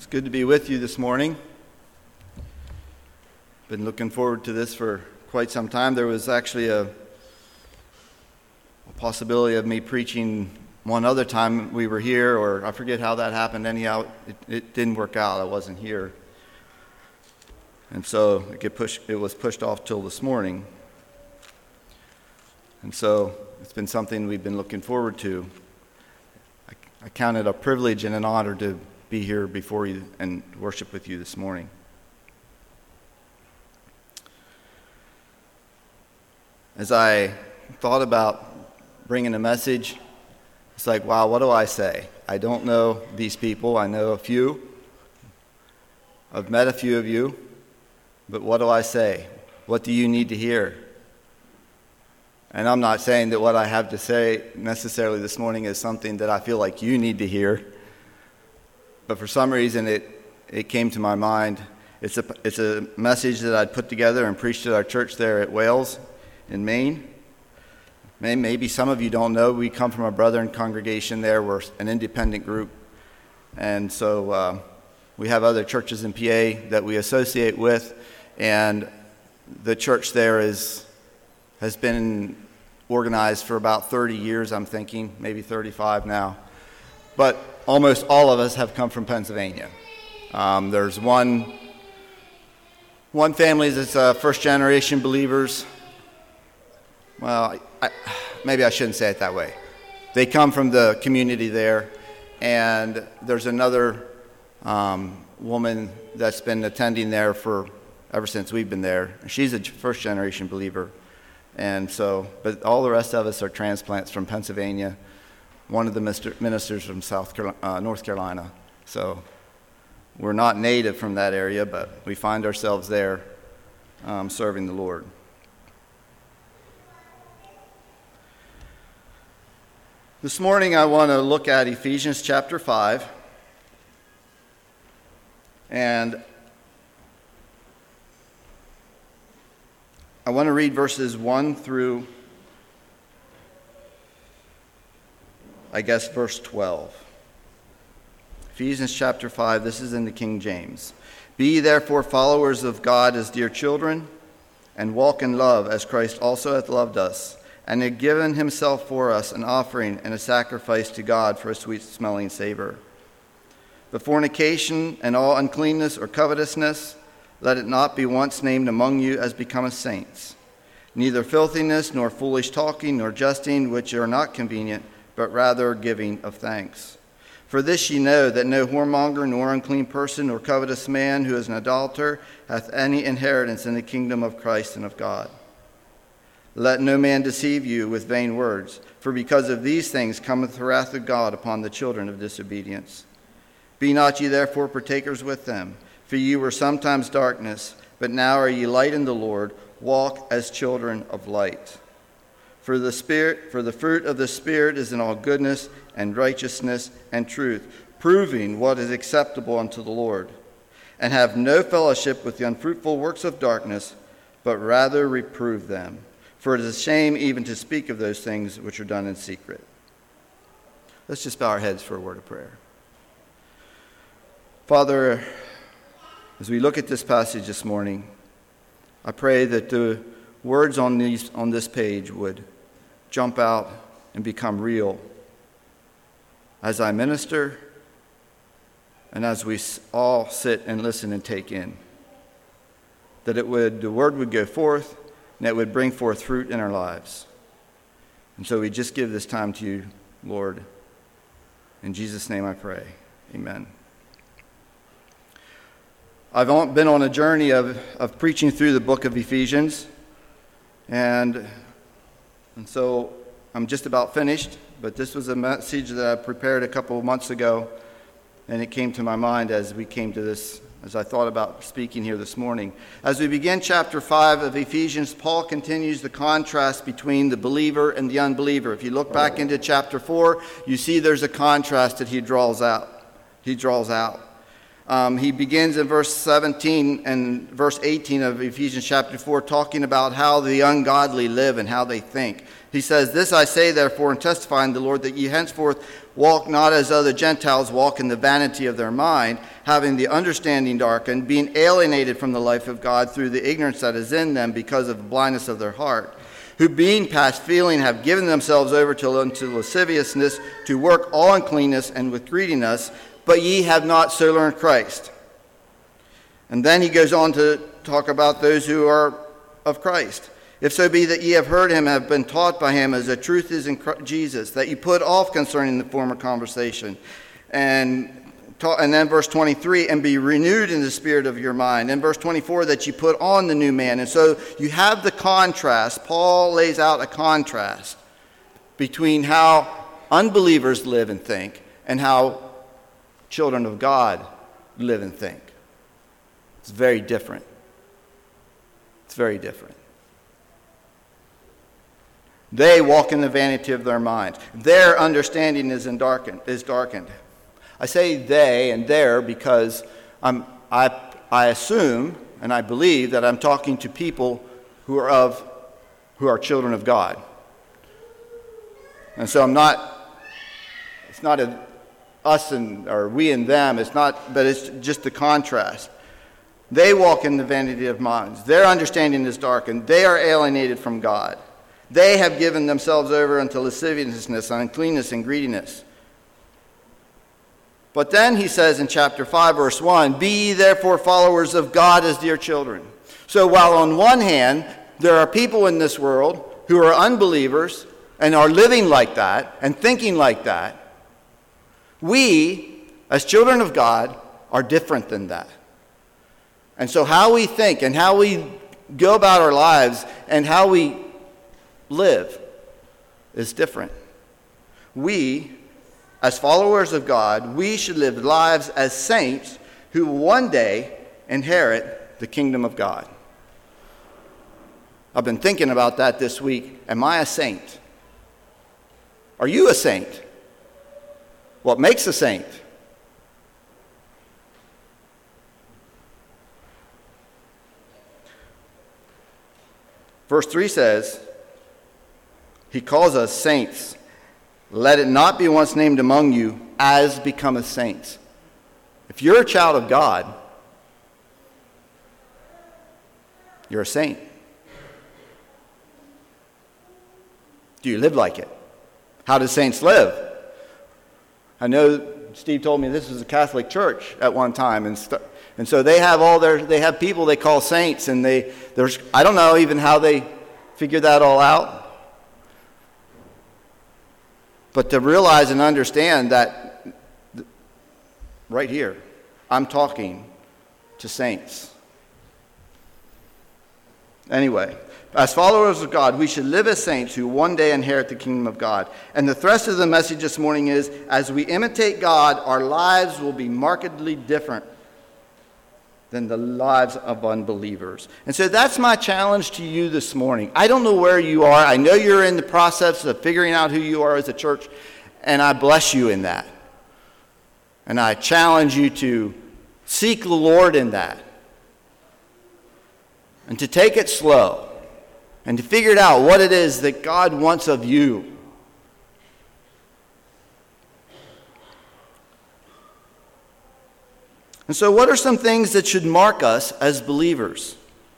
It's good to be with you this morning. Been looking forward to this for quite some time. There was actually a possibility of me preaching one other time we were here, or I forget how that happened. Anyhow, it didn't work out. I wasn't here. And so it was pushed off till this morning. And so it's been something we've been looking forward to. I count it a privilege and an honor to be here before you and worship with you this morning. As I thought about bringing a message, it's like, wow, what do I say? I don't know these people. I know a few. I've met a few of you. But what do I say? What do you need to hear? And I'm not saying that what I have to say necessarily this morning is something that I feel like you need to hear. But for some reason, it came to my mind. It's a message that I'd put together and preached at our church there at Wales in Maine. Maybe some of you don't know, we come from a brethren congregation there. We're an independent group. And so we have other churches in PA that we associate with. And the church there has been organized for about 30 years, I'm thinking, maybe 35 now. But almost all of us have come from Pennsylvania. There's one family that's first-generation believers. Well, maybe I shouldn't say it that way. They come from the community there, and there's another woman that's been attending there ever since we've been there. She's a first-generation believer, and so, but all the rest of us are transplants from Pennsylvania. One of the ministers from North Carolina. So we're not native from that area, but we find ourselves there serving the Lord. This morning I want to look at Ephesians chapter 5. And I want to read verses 1 through verse 12. Ephesians chapter 5, this is in the King James. Be ye therefore followers of God as dear children, and walk in love as Christ also hath loved us, and had given himself for us an offering and a sacrifice to God for a sweet-smelling savor. But fornication and all uncleanness or covetousness, let it not be once named among you as becometh saints. Neither filthiness, nor foolish talking, nor jesting, which are not convenient, but rather giving of thanks. For this ye know, that no whoremonger, nor unclean person, nor covetous man, who is an idolater, hath any inheritance in the kingdom of Christ and of God. Let no man deceive you with vain words, for because of these things cometh the wrath of God upon the children of disobedience. Be not ye therefore partakers with them, for ye were sometimes darkness, but now are ye light in the Lord. Walk as children of light. For the fruit of the Spirit is in all goodness and righteousness and truth, proving what is acceptable unto the Lord. And have no fellowship with the unfruitful works of darkness, but rather reprove them. For it is a shame even to speak of those things which are done in secret. Let's just bow our heads for a word of prayer. Father, as we look at this passage this morning, I pray that the words on this page would jump out and become real as I minister and as we all sit and listen and take in. That the word would go forth and it would bring forth fruit in our lives. And so we just give this time to you, Lord. In Jesus' name I pray. Amen. I've been on a journey of preaching through the book of Ephesians, and so I'm just about finished, but this was a message that I prepared a couple of months ago, and it came to my mind as I thought about speaking here this morning. As we begin chapter 5 of Ephesians, Paul continues the contrast between the believer and the unbeliever. If you look back into chapter 4, you see there's a contrast that he draws out. He begins in verse 17 and verse 18 of Ephesians chapter 4 talking about how the ungodly live and how they think. He says, "This I say therefore and testify in the Lord, that ye henceforth walk not as other Gentiles walk in the vanity of their mind, having the understanding darkened, being alienated from the life of God through the ignorance that is in them because of the blindness of their heart, who being past feeling have given themselves over unto lasciviousness, to work all uncleanness and with greediness, but ye have not so learned Christ." And then he goes on to talk about those who are of Christ. "If so be that ye have heard him, have been taught by him, as the truth is in Jesus, that ye put off concerning the former conversation." And then verse 23, "and be renewed in the spirit of your mind." And verse 24, "that ye put on the new man." And so you have the contrast. Paul lays out a contrast between how unbelievers live and think and how children of God live and think. It's very different. It's very different. They walk in the vanity of their minds. Their understanding is darkened. I say they and their because I assume and I believe that I'm talking to people who are children of God. And so it's not a us or we and them, but it's just the contrast. They walk in the vanity of minds. Their understanding is darkened. They are alienated from God. They have given themselves over unto lasciviousness, uncleanness, and greediness. But then he says in chapter 5, verse 1, "Be ye therefore followers of God as dear children." So while on one hand, there are people in this world who are unbelievers and are living like that and thinking like that, we, as children of God, are different than that. And so how we think and how we go about our lives and how we live is different. We, as followers of God, we should live lives as saints who will one day inherit the kingdom of God. I've been thinking about that this week. Am I a saint? Are you a saint? What makes a saint? Verse 3 says, he calls us saints. "Let it not be once named among you as becometh saints." If you're a child of God, you're a saint. Do you live like it? How do saints live? I know Steve told me this was a Catholic church at one time, and so they have people they call saints, and I don't know even how they figure that all out. But to realize and understand that right here, I'm talking to saints. Anyway, as followers of God, we should live as saints who one day inherit the kingdom of God. And the thrust of the message this morning is, as we imitate God, our lives will be markedly different than the lives of unbelievers. And so that's my challenge to you this morning. I don't know where you are. I know you're in the process of figuring out who you are as a church, and I bless you in that. And I challenge you to seek the Lord in that, and to take it slow, and to figure out what it is that God wants of you. And so what are some things that should mark us as believers?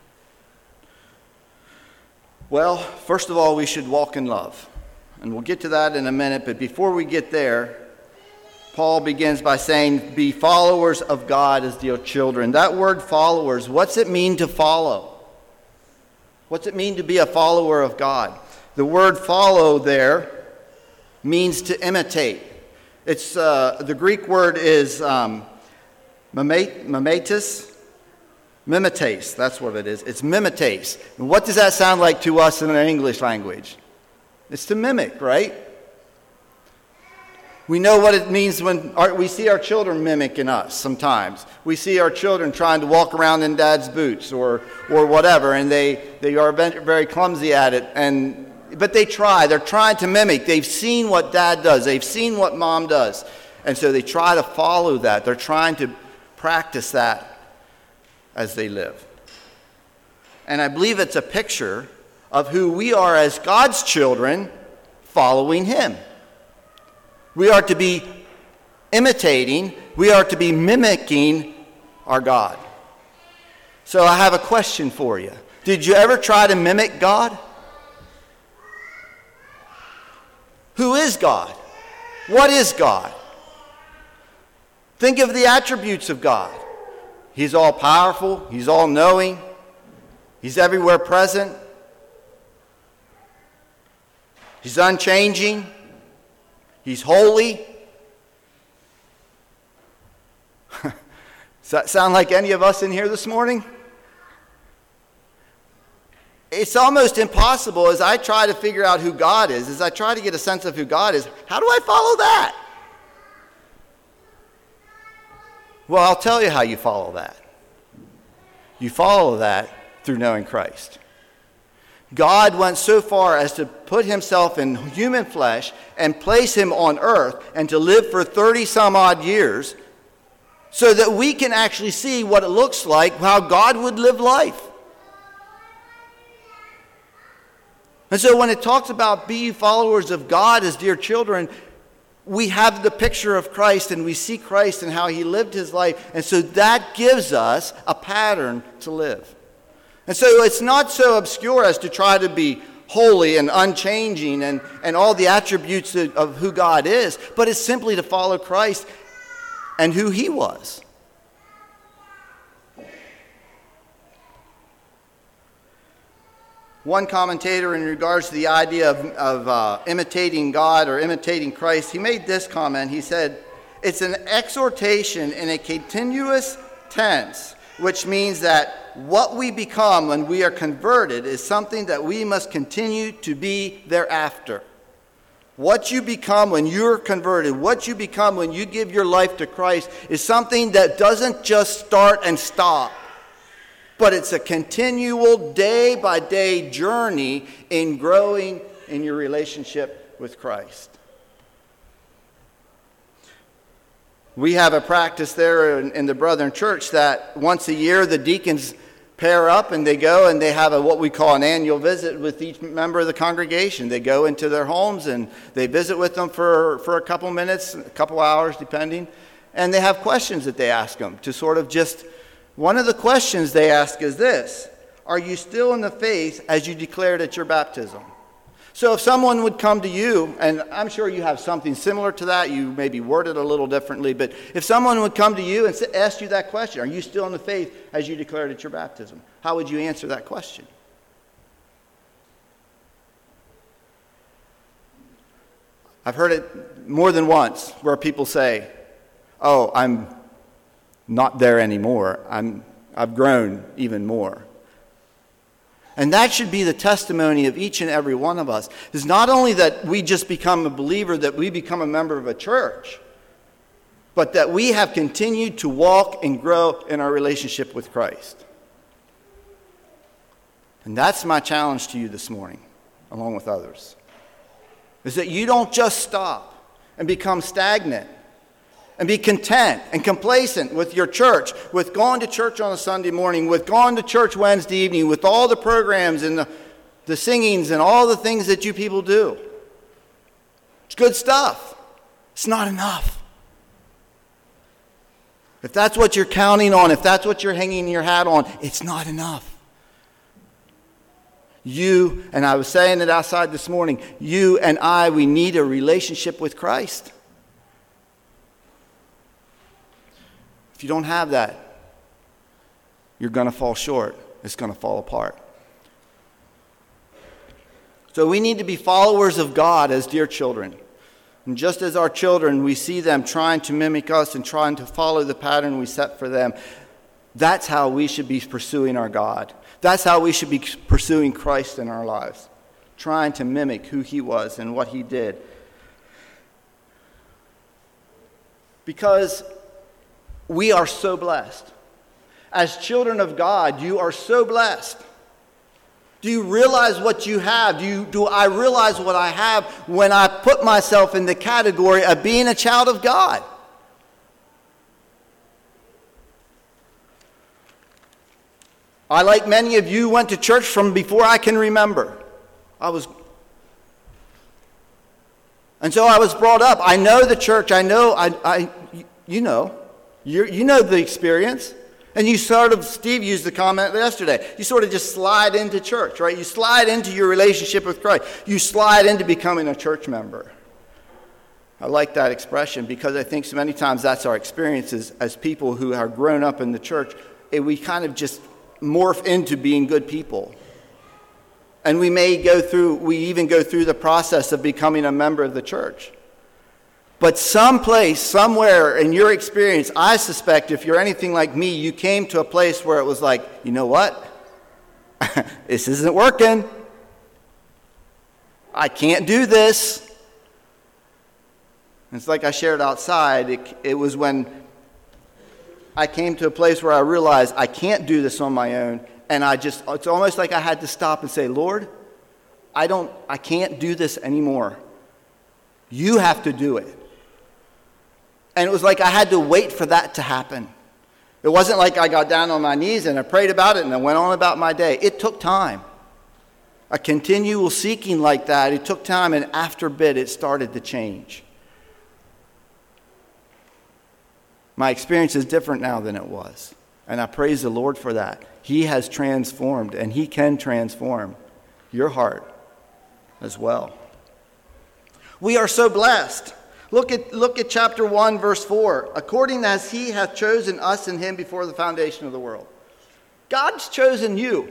Well, first of all, we should walk in love. And we'll get to that in a minute, but before we get there, Paul begins by saying, "Be followers of God as dear children." That word followers, what's it mean to follow? What's it mean to be a follower of God? The word follow there means to imitate. It's the Greek word is mimetis. Mimetes, that's what it is. It's mimetes. And what does that sound like to us in an English language? It's to mimic, right? We know what it means when we see our children mimicking us sometimes. We see our children trying to walk around in dad's boots or whatever, and they are very clumsy at it. But they try. They're trying to mimic. They've seen what dad does. They've seen what mom does. And so they try to follow that. They're trying to practice that as they live. And I believe it's a picture of who we are as God's children following him. We are to be imitating, we are to be mimicking our God. So I have a question for you. Did you ever try to mimic God? Who is God? What is God? Think of the attributes of God. He's all powerful, he's all knowing, he's everywhere present, he's unchanging, he's holy. Does that sound like any of us in here this morning? It's almost impossible as I try to figure out who God is, as I try to get a sense of who God is, how do I follow that? Well, I'll tell you how you follow that. You follow that through knowing Christ. God went so far as to put himself in human flesh and place him on earth and to live for 30 some odd years so that we can actually see what it looks like, how God would live life. And so when it talks about be followers of God as dear children, we have the picture of Christ and we see Christ and how he lived his life. And so that gives us a pattern to live. And so it's not so obscure as to try to be holy and unchanging and all the attributes of who God is, but it's simply to follow Christ and who he was. One commentator in regards to the idea of imitating God or imitating Christ, he made this comment. He said, it's an exhortation in a continuous tense, which means that what we become when we are converted is something that we must continue to be thereafter. What you become when you're converted, what you become when you give your life to Christ is something that doesn't just start and stop, but it's a continual day-by-day journey in growing in your relationship with Christ. We have a practice there in the Brethren Church that once a year the deacons pair up and they go and they have what we call an annual visit with each member of the congregation. They go into their homes and they visit with them for a couple minutes, a couple hours depending, and they have questions that they ask them to sort of just, one of the questions they ask is this: are you still in the faith as you declared at your baptism? So if someone would come to you, and I'm sure you have something similar to that, you maybe word it a little differently, but if someone would come to you and ask you that question, are you still in the faith as you declared at your baptism? How would you answer that question? I've heard it more than once where people say, oh, I'm not there anymore. I've grown even more. And that should be the testimony of each and every one of us. Is not only that we just become a believer, that we become a member of a church, but that we have continued to walk and grow in our relationship with Christ. And that's my challenge to you this morning, along with others, is that you don't just stop and become stagnant and be content and complacent with your church, with going to church on a Sunday morning, with going to church Wednesday evening, with all the programs and the singings and all the things that you people do. It's good stuff. It's not enough. If that's what you're counting on, if that's what you're hanging your hat on, it's not enough. You, and I was saying it outside this morning, you and I, we need a relationship with Christ. If you don't have that, you're going to fall short. It's going to fall apart. So we need to be followers of God as dear children. And just as our children, we see them trying to mimic us and trying to follow the pattern we set for them, that's how we should be pursuing our God. That's how we should be pursuing Christ in our lives, trying to mimic who he was and what he did. Because we are so blessed. As children of God, you are so blessed. Do you realize what you have? Do I realize what I have when I put myself in the category of being a child of God? I, like many of you, went to church from before I can remember. And so I was brought up. I know the church. I know, you know the experience. And you sort of, Steve used the comment yesterday, you sort of just slide into church, right? You slide into your relationship with Christ. You slide into becoming a church member. I like that expression because I think so many times that's our experiences as people who are grown up in the church. We kind of just morph into being good people. And we even go through the process of becoming a member of the church. But someplace, somewhere in your experience, I suspect if you're anything like me, you came to a place where it was like, you know what? This isn't working. I can't do this. It's like I shared outside. It was when I came to a place where I realized I can't do this on my own. And it's almost like I had to stop and say, Lord, I can't do this anymore. You have to do it. And it was like I had to wait for that to happen. It wasn't like I got down on my knees and I prayed about it and I went on about my day. It took time. A continual seeking like that, it took time, and after a bit it started to change. My experience is different now than it was. And I praise the Lord for that. He has transformed, and He can transform your heart as well. We are so blessed. Look at chapter 1, verse 4. According as He hath chosen us in Him before the foundation of the world. God's chosen you.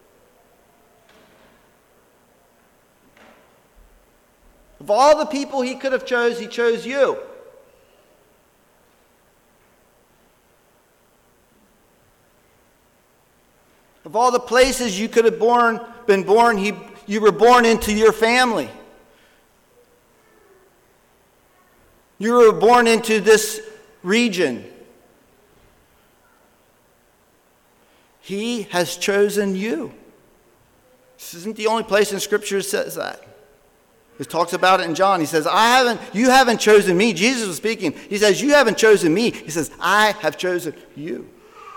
Of all the people He could have chose, He chose you. Of all the places you could have been born, you were born into your family. You were born into this region. He has chosen you. This isn't the only place in Scripture that says that. It talks about it in John. He says, you haven't chosen me. Jesus was speaking. He says, you haven't chosen me. He says, I have chosen you.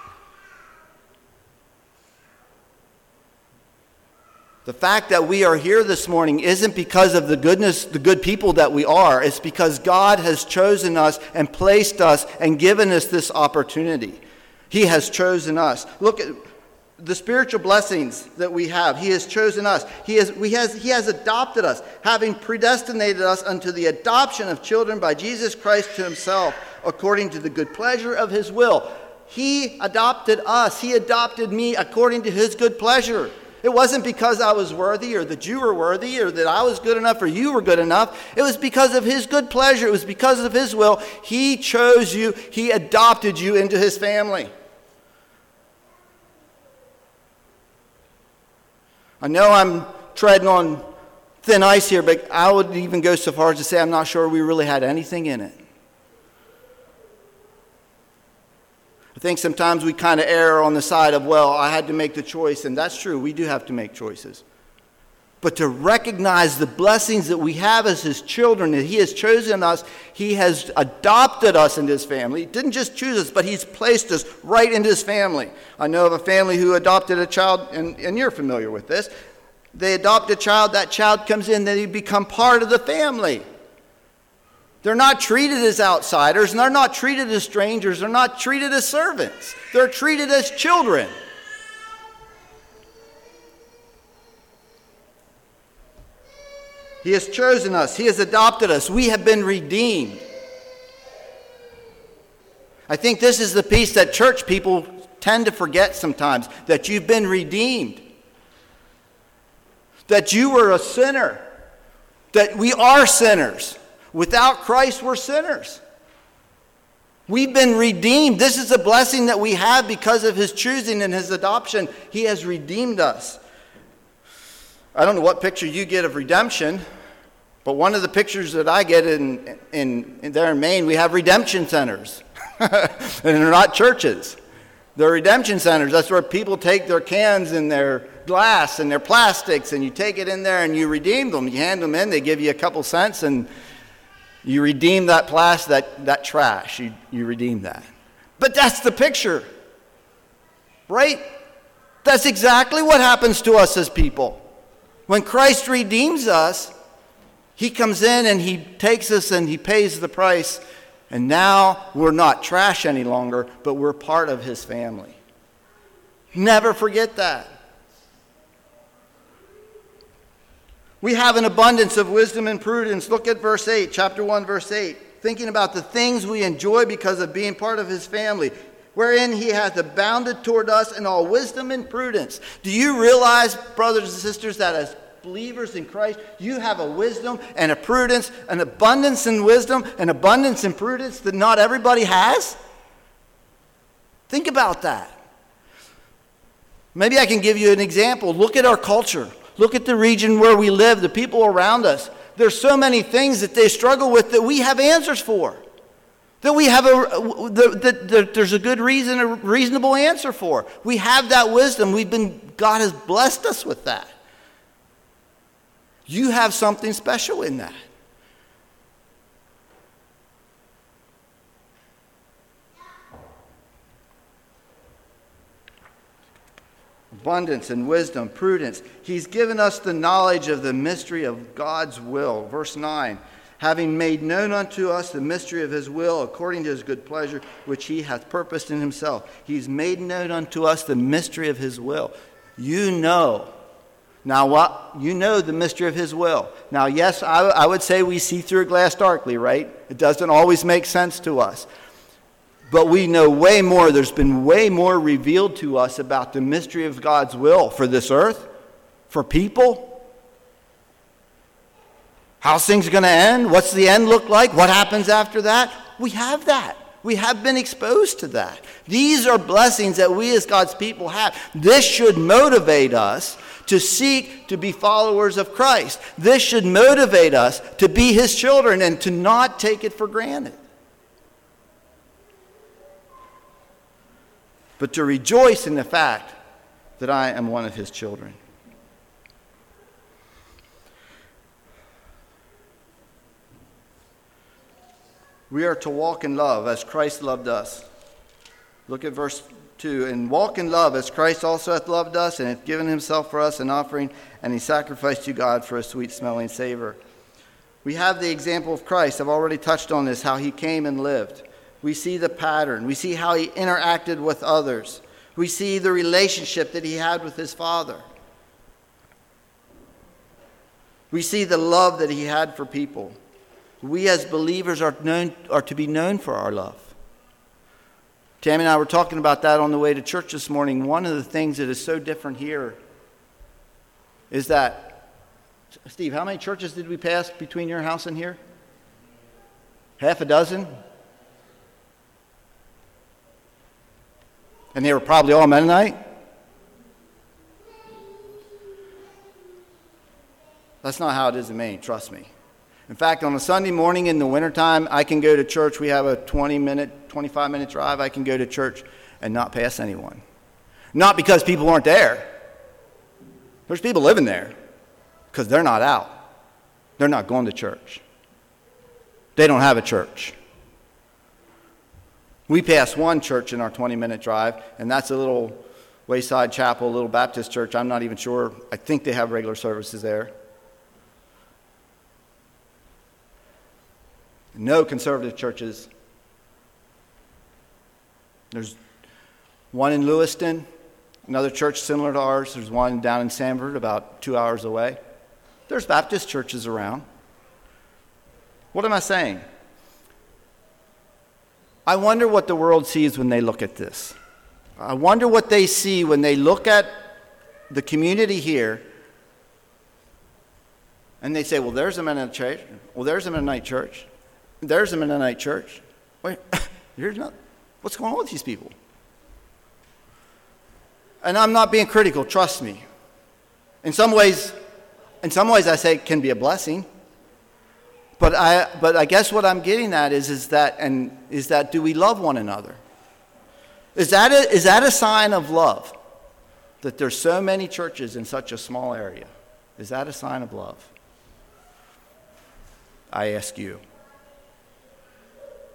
The fact that we are here this morning isn't because of the good people that we are. It's because God has chosen us and placed us and given us this opportunity. He has chosen us. Look at the spiritual blessings that we have. He has chosen us. He has adopted us, having predestinated us unto the adoption of children by Jesus Christ to Himself, according to the good pleasure of His will. He adopted us. He adopted me according to His good pleasure. It wasn't because I was worthy or that you were worthy or that I was good enough or you were good enough. It was because of His good pleasure. It was because of His will. He chose you. He adopted you into His family. I know I'm treading on thin ice here, but I would even go so far as to say I'm not sure we really had anything in it. I think sometimes we kind of err on the side of, well, I had to make the choice, and that's true. We do have to make choices. But to recognize the blessings that we have as His children, that He has chosen us, He has adopted us into His family. He didn't just choose us, but He's placed us right into His family. I know of a family who adopted a child, and you're familiar with this. They adopt a child, that child comes in, then they become part of the family. They're not treated as outsiders, and they're not treated as strangers, they're not treated as servants. They're treated as children. He has chosen us. He has adopted us. We have been redeemed. I think this is the piece that church people tend to forget sometimes, that you've been redeemed. That you were a sinner. That we are sinners. Without Christ, we're sinners. We've been redeemed. This is a blessing that we have because of His choosing and His adoption. He has redeemed us. I don't know what picture you get of redemption, but one of the pictures that I get in there in Maine, we have redemption centers. And they're not churches. They're redemption centers. That's where people take their cans and their glass and their plastics, and you take it in there and you redeem them. You hand them in, they give you a couple cents, and you redeem that plastic, that trash. You redeem that. But that's the picture, right? That's exactly what happens to us as people. When Christ redeems us, he comes in and he takes us and he pays the price. And now we're not trash any longer, but we're part of his family. Never forget that. We have an abundance of wisdom and prudence. Look at verse 8, chapter 1, verse 8. Thinking about the things we enjoy because of being part of his family, wherein he hath abounded toward us in all wisdom and prudence. Do you realize, brothers and sisters, that as believers in Christ, you have a wisdom and a prudence, an abundance in wisdom, an abundance in prudence that not everybody has? Think about that. Maybe I can give you an example. Look at our culture. Look at the region where we live, the people around us. There's so many things that they struggle with that we have answers for. That we have there's a good reason, a reasonable answer for. We have that wisdom. God has blessed us with that. You have something special in that. Abundance and wisdom, prudence. He's given us the knowledge of the mystery of God's will. Verse 9, having made known unto us the mystery of his will, according to his good pleasure, which he hath purposed in himself. He's made known unto us the mystery of his will. You know. Now what? You know the mystery of his will. Now, yes, I would say we see through a glass darkly, right? It doesn't always make sense to us. But we know way more. There's been way more revealed to us about the mystery of God's will for this earth, for people. How's things going to end? What's the end look like? What happens after that? We have that. We have been exposed to that. These are blessings that we as God's people have. This should motivate us to seek to be followers of Christ. This should motivate us to be his children and to not take it for granted. But to rejoice in the fact that I am one of his children. We are to walk in love as Christ loved us. Look at verse 2. And walk in love as Christ also hath loved us and hath given himself for us an offering and a sacrifice to God for a sweet-smelling savor. We have the example of Christ. I've already touched on this, how he came and lived. We see the pattern. We see how he interacted with others. We see the relationship that he had with his Father. We see the love that he had for people. We as believers are to be known for our love. Tammy and I were talking about that on the way to church this morning. One of the things that is so different here is that, Steve, how many churches did we pass between your house and here? Half a dozen? And they were probably all Mennonite? That's not how it is in Maine, trust me. In fact, on a Sunday morning in the wintertime, I can go to church. We have a 25-minute drive. I can go to church and not pass anyone. Not because people aren't there. There's people living there because they're not out. They're not going to church. They don't have a church. We pass one church in our 20-minute drive, and that's a little Wayside Chapel, a little Baptist church. I'm not even sure. I think they have regular services there. No conservative churches. There's one in Lewiston, another church similar to ours. There's one down in Sanford, about 2 hours away. There's Baptist churches around. What am I saying? I wonder what the world sees when they look at this. I wonder what they see when they look at the community here and they say, well, there's a Mennonite church. Well, there's a Mennonite church. There's a Mennonite church. Wait, here's not. What's going on with these people? And I'm not being critical, trust me. In some ways I say it can be a blessing. But I guess what I'm getting at is that do we love one another? Is that a sign of love? That there's so many churches in such a small area. Is that a sign of love? I ask you.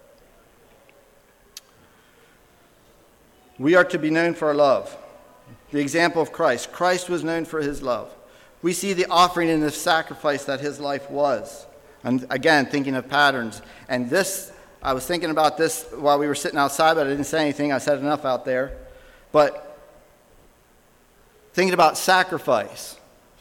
We are to be known for our love. the example of Christ. Christ was known for his love. We see the offering and the sacrifice that his life was. And again, thinking of patterns. And this, I was thinking about this while we were sitting outside, but I didn't say anything. I said enough out there. But thinking about sacrifice.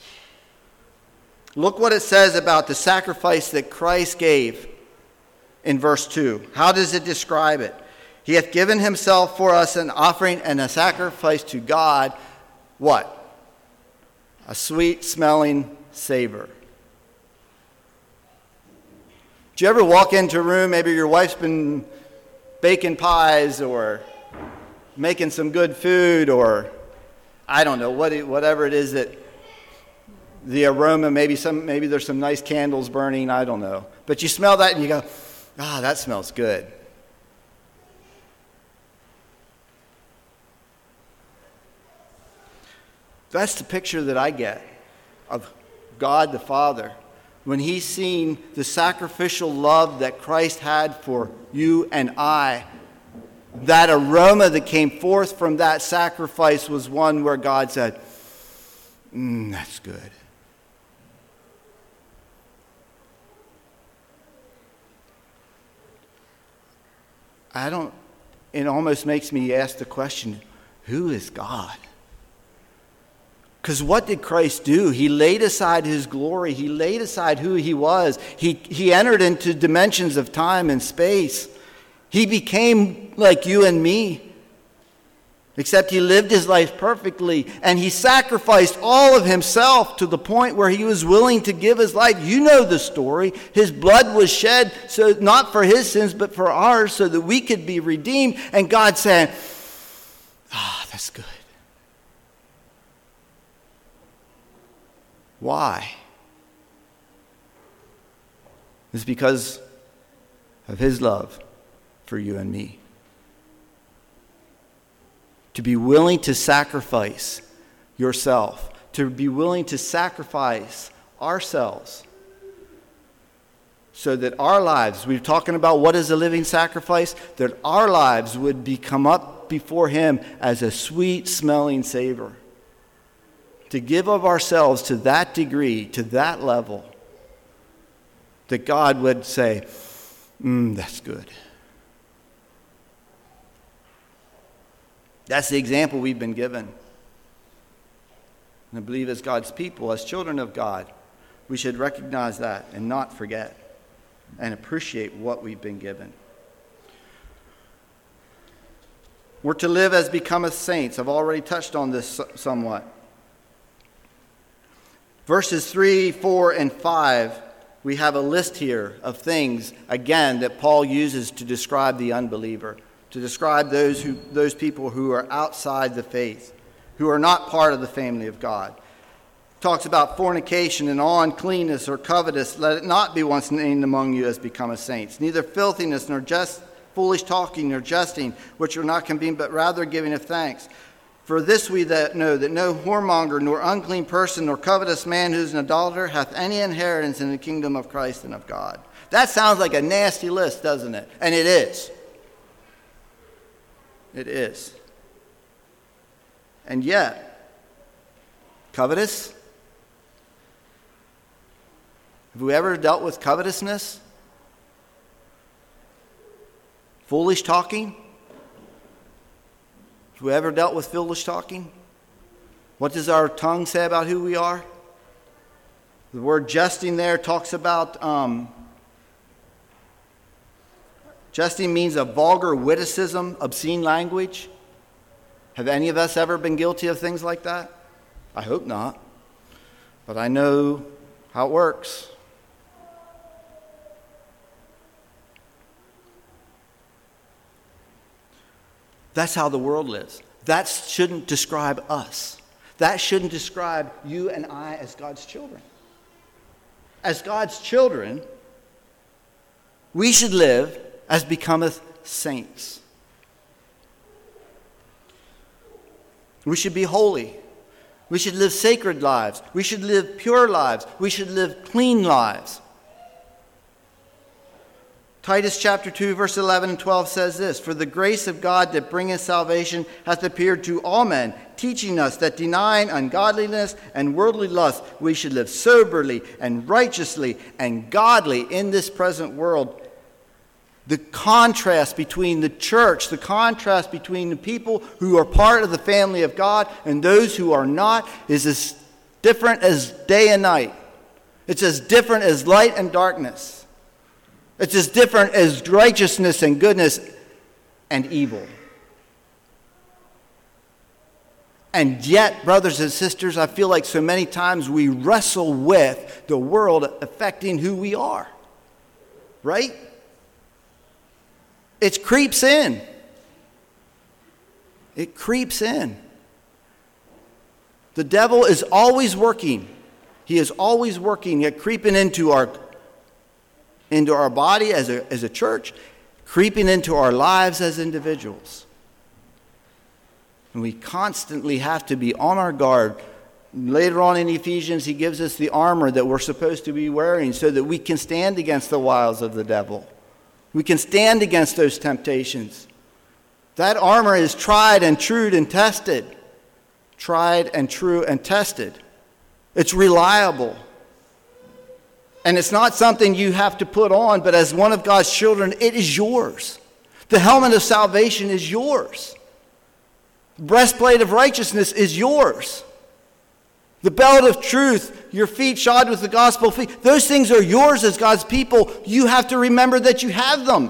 Look what it says about the sacrifice that Christ gave in verse 2. How does it describe it? He hath given himself for us an offering and a sacrifice to God. What? A sweet-smelling savor. Do you ever walk into a room, maybe your wife's been baking pies or making some good food, or I don't know, whatever it is that the aroma, maybe there's some nice candles burning, I don't know. But you smell that and you go, that smells good. That's the picture that I get of God the Father when he's seen the sacrificial love that Christ had for you and I. That aroma that came forth from that sacrifice was one where God said, that's good. It almost makes me ask the question, who is God? Because what did Christ do? He laid aside his glory. He laid aside who he was. He entered into dimensions of time and space. He became like you and me. Except he lived his life perfectly. And he sacrificed all of himself to the point where he was willing to give his life. You know the story. His blood was shed, so not for his sins, but for ours, so that we could be redeemed. And God said, that's good. Why? It's because of his love for you and me. To be willing to sacrifice yourself, to be willing to sacrifice ourselves so that our lives, we're talking about what is a living sacrifice, that our lives would come up before him as a sweet-smelling savor. To give of ourselves to that degree, to that level, that God would say, that's good. That's the example we've been given. And I believe as God's people, as children of God, we should recognize that and not forget and appreciate what we've been given. We're to live as becometh saints. I've already touched on this somewhat. Verses 3, 4, and 5, we have a list here of things, again, that Paul uses to describe the unbeliever, to describe those people who are outside the faith, who are not part of the family of God. Talks about fornication and all uncleanness or covetous. Let it not be once named among you as becometh saints. Neither filthiness, nor just foolish talking, nor jesting, which are not convenient, but rather giving of thanks. For this we that know, that no whoremonger, nor unclean person, nor covetous man who is an idolater hath any inheritance in the kingdom of Christ and of God. That sounds like a nasty list, doesn't it? And it is. It is. And yet, covetous? Have we ever dealt with covetousness? Foolish talking? Have we ever dealt with foolish talking? What does our tongue say about who we are? The word jesting there talks about, jesting means a vulgar witticism, obscene language. Have any of us ever been guilty of things like that? I hope not. But I know how it works. That's how the world lives. That shouldn't describe us. That shouldn't describe you and I as God's children. As God's children, we should live as becometh saints. We should be holy. We should live sacred lives. We should live pure lives. We should live clean lives. Titus chapter 2, verse 11 and 12 says this, "For the grace of God that bringeth salvation hath appeared to all men, teaching us that denying ungodliness and worldly lust, we should live soberly and righteously and godly in this present world." The contrast between the church, the contrast between the people who are part of the family of God and those who are not, is as different as day and night. It's as different as light and darkness. It's as different as righteousness and goodness and evil. And yet, brothers and sisters, I feel like so many times we wrestle with the world affecting who we are. Right? It creeps in. It creeps in. The devil is always working. He is always working at creeping into our body as a church, creeping into our lives as individuals. And we constantly have to be on our guard. Later on in Ephesians, he gives us the armor that we're supposed to be wearing so that we can stand against the wiles of the devil. We can stand against those temptations. That armor is tried and true and tested. Tried and true and tested. It's reliable. And it's not something you have to put on, but as one of God's children, it is yours. The helmet of salvation is yours. The breastplate of righteousness is yours. The belt of truth, your feet shod with the gospel of peace, those things are yours as God's people. You have to remember that you have them.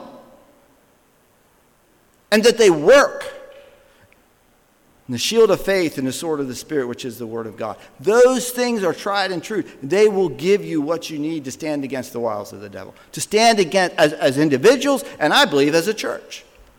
And that they work. And the shield of faith and the sword of the Spirit, which is the word of God. Those things are tried and true. They will give you what you need to stand against the wiles of the devil. To stand against as individuals, and I believe as a church.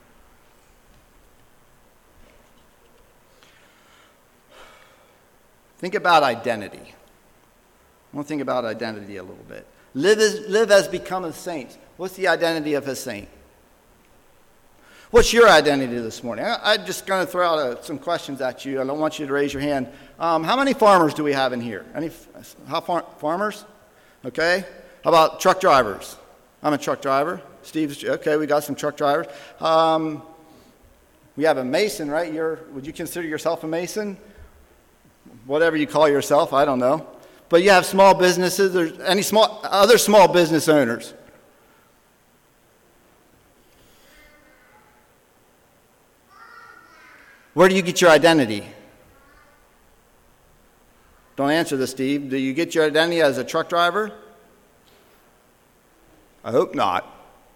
Think about identity. I want to think about identity a little bit. Live as becometh saints. What's the identity of a saint? What's your identity this morning? I'm just going to throw out some questions at you. I don't want you to raise your hand. How many farmers do we have in here? Farmers? Okay. How about truck drivers? I'm a truck driver. Steve's, okay, we got some truck drivers. We have a mason, right? Would you consider yourself a mason? Whatever you call yourself, I don't know. But you have small businesses. There's any other small business owners? Where do you get your identity? Don't answer this, Steve. Do you get your identity as a truck driver? I hope not.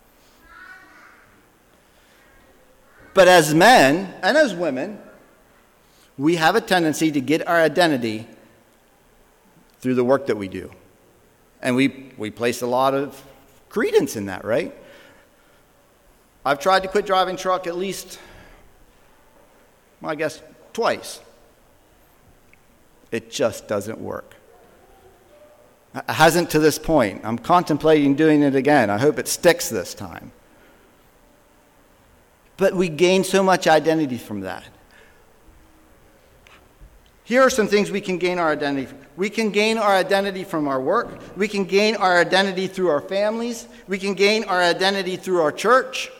But as men and as women, we have a tendency to get our identity through the work that we do. And we place a lot of credence in that, right? I've tried to quit driving truck at least, I guess, twice. It just doesn't work. It hasn't to this point. I'm contemplating doing it again. I hope it sticks this time. But we gain so much identity from that. Here are some things we can gain our identity from. We can gain our identity from our work. We can gain our identity through our families. We can gain our identity through our church.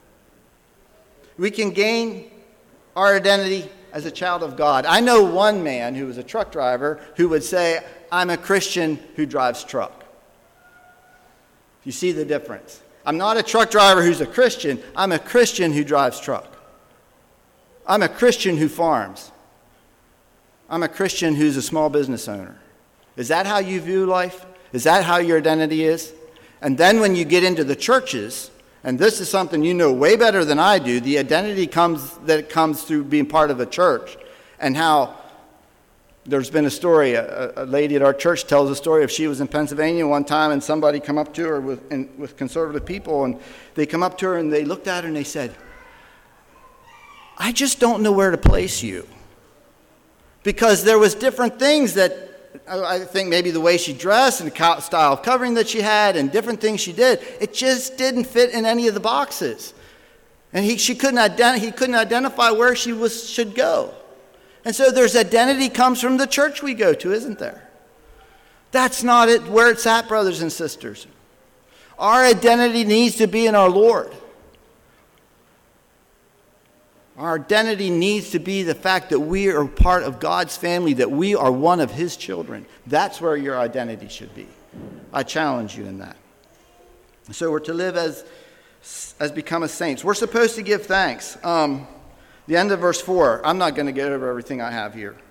We can gain our identity as a child of God. I know one man who was a truck driver who would say, "I'm a Christian who drives truck." You see the difference? I'm not a truck driver who's a Christian. I'm a Christian who drives truck. I'm a Christian who farms. I'm a Christian who's a small business owner. Is that how you view life? Is that how your identity is? And then when you get into the churches, and this is something you know way better than I do, the identity comes through being part of a church. And how there's been a story, a lady at our church tells a story of she was in Pennsylvania one time and somebody come up to her with conservative people, and they come up to her and they looked at her and they said, "I just don't know where to place you." Because there was different things that, I think maybe the way she dressed and the style of covering that she had and different things she did, it just didn't fit in any of the boxes. And he couldn't identify where she should go. And so there's identity comes from the church we go to, isn't there? That's not where it's at, brothers and sisters. Our identity needs to be in our Lord. Our identity needs to be the fact that we are part of God's family, that we are one of his children. That's where your identity should be. I challenge you in that. So we're to live as become as saints. We're supposed to give thanks. The end of verse 4. I'm not going to get over everything I have here.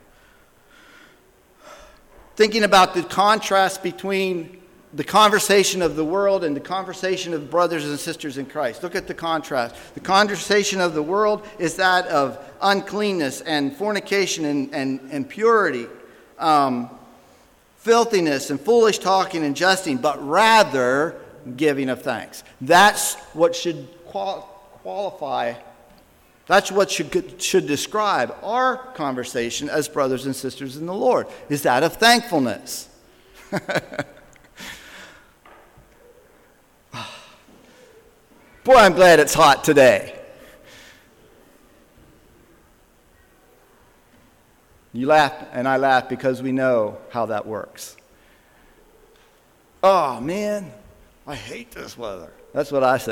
Thinking about the contrast between the conversation of the world and the conversation of brothers and sisters in Christ. Look at the contrast. The conversation of the world is that of uncleanness and fornication and impurity, filthiness and foolish talking and jesting, but rather giving of thanks. That's what should qualify. That's what should describe our conversation as brothers and sisters in the Lord, is that of thankfulness. Boy, I'm glad it's hot today. You laugh, and I laugh because we know how that works. Oh, man, I hate this weather. That's what I say.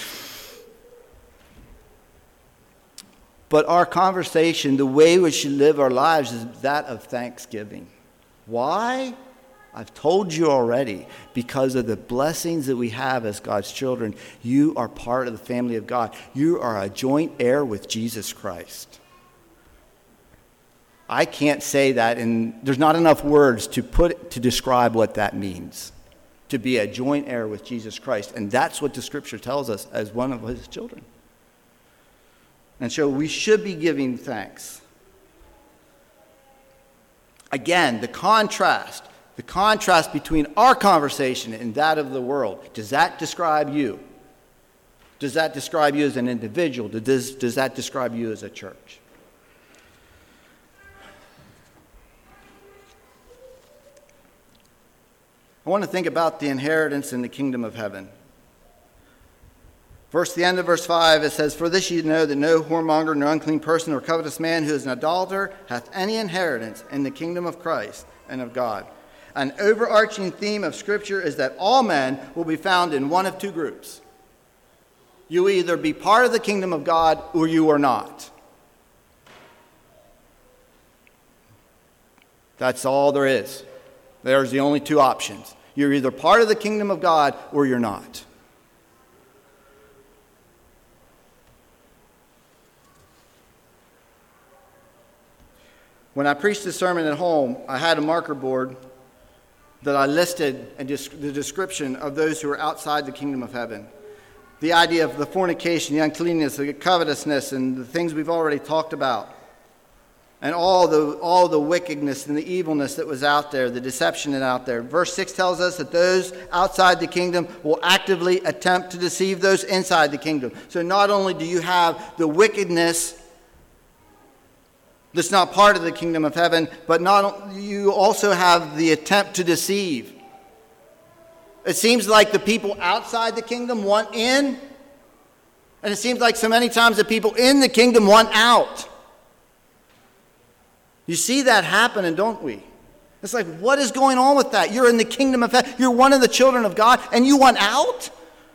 But our conversation, the way we should live our lives, is that of thanksgiving. Why? I've told you already, because of the blessings that we have as God's children. You are part of the family of God. You are a joint heir with Jesus Christ. I can't say that, and there's not enough words to describe what that means, to be a joint heir with Jesus Christ. And that's what the Scripture tells us as one of his children. And so we should be giving thanks. Again, the contrast between our conversation and that of the world. Does that describe you? Does that describe you as an individual? Does that describe you as a church? I want to think about the inheritance in the kingdom of heaven. The end of verse 5, it says, "For this you know that no whoremonger, nor unclean person, nor covetous man who is an adulterer hath any inheritance in the kingdom of Christ and of God." An overarching theme of Scripture is that all men will be found in one of two groups. You either be part of the kingdom of God or you are not. That's all there is. There's the only two options. You're either part of the kingdom of God or you're not. When I preached this sermon at home, I had a marker board that I listed the description of those who are outside the kingdom of heaven. The idea of the fornication, the uncleanness, the covetousness, and the things we've already talked about. And all the wickedness and the evilness that was out there, the deception that out there. Verse 6 tells us that those outside the kingdom will actively attempt to deceive those inside the kingdom. So not only do you have the wickedness that's not part of the kingdom of heaven, but you also have the attempt to deceive. It seems like the people outside the kingdom want in, and it seems like so many times the people in the kingdom want out. You see that happening, don't we? It's like, what is going on with that? You're in the kingdom of heaven. You're one of the children of God, and you want out?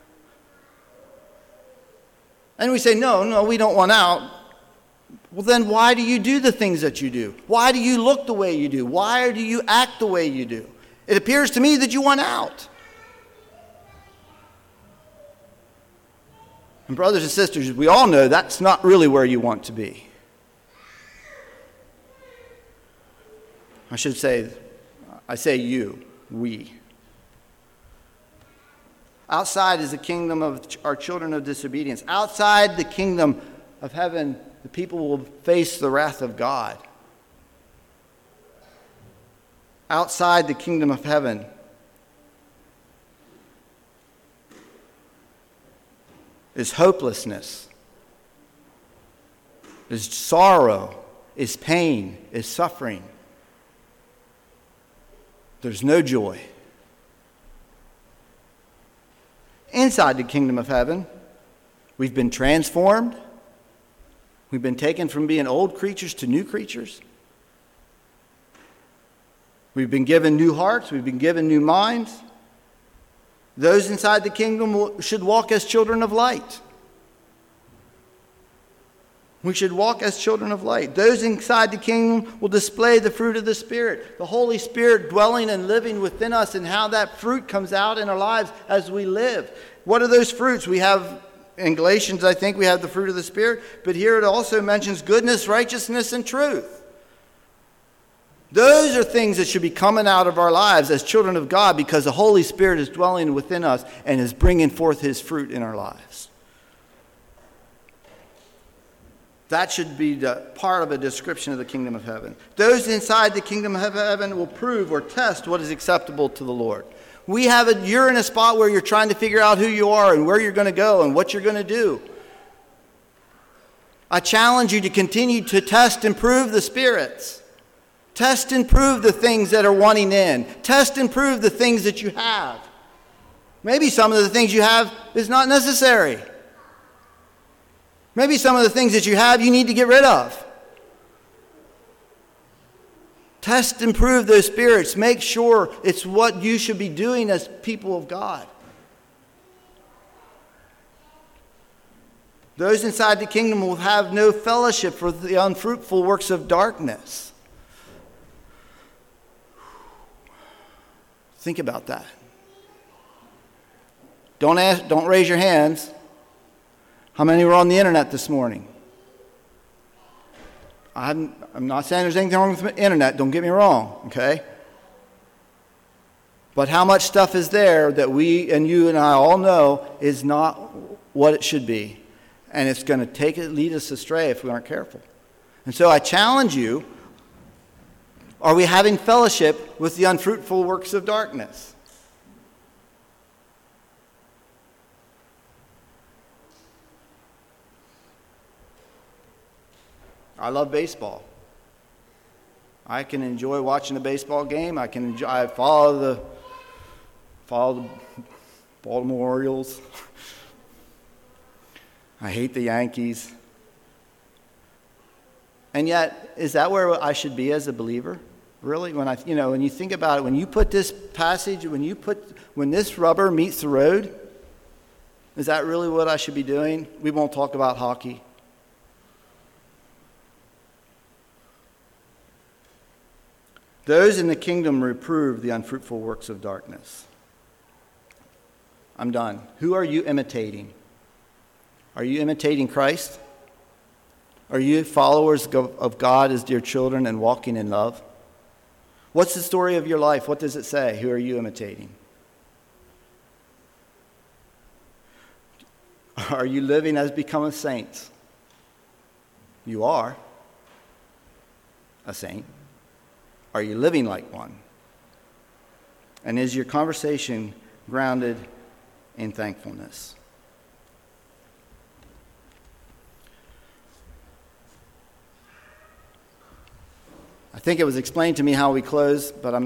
And we say, no, we don't want out. Well, then why do you do the things that you do? Why do you look the way you do? Why do you act the way you do? It appears to me that you want out. And brothers and sisters, we all know that's not really where you want to be. I should say, we. Outside is the kingdom of our children of disobedience. Outside the kingdom of heaven, the people will face the wrath of God. Outside the kingdom of heaven is hopelessness, is sorrow, is pain, is suffering. There's no joy. Inside the kingdom of heaven, we've been transformed. We've been taken from being old creatures to new creatures. We've been given new hearts. We've been given new minds. Those inside the kingdom should walk as children of light. We should walk as children of light. Those inside the kingdom will display the fruit of the Spirit, the Holy Spirit dwelling and living within us, and how that fruit comes out in our lives as we live. What are those fruits? We have, in Galatians, I think we have the fruit of the Spirit, but here it also mentions goodness, righteousness, and truth. Those are things that should be coming out of our lives as children of God, because the Holy Spirit is dwelling within us and is bringing forth His fruit in our lives. That should be the part of a description of the kingdom of heaven. Those inside the kingdom of heaven will prove or test what is acceptable to the Lord. You're in a spot where you're trying to figure out who you are and where you're going to go and what you're going to do. I challenge you to continue to test and prove the spirits. Test and prove the things that are wanting in. Test and prove the things that you have. Maybe some of the things you have is not necessary. Maybe some of the things that you have you need to get rid of. Test and prove those spirits. Make sure it's what you should be doing as people of God. Those inside the kingdom will have no fellowship for the unfruitful works of darkness. Think about that. Don't raise your hands. How many were on the internet this morning? I'm not saying there's anything wrong with the internet, don't get me wrong, okay? But how much stuff is there that we and you and I all know is not what it should be? And it's going to lead us astray if we aren't careful. And so I challenge you, are we having fellowship with the unfruitful works of darkness? I love baseball. I can enjoy watching a baseball game. I follow the Baltimore Orioles. I hate the Yankees. And yet, is that where I should be as a believer? Really? When you think about it, when you put this passage, when this rubber meets the road, is that really what I should be doing? We won't talk about hockey. Those in the kingdom reprove the unfruitful works of darkness. I'm done. Who are you imitating? Are you imitating Christ? Are you followers of God as dear children and walking in love? What's the story of your life? What does it say? Who are you imitating? Are you living as becoming saints? You are a saint. Are you living like one? And is your conversation grounded in thankfulness? I think it was explained to me how we close, but I'm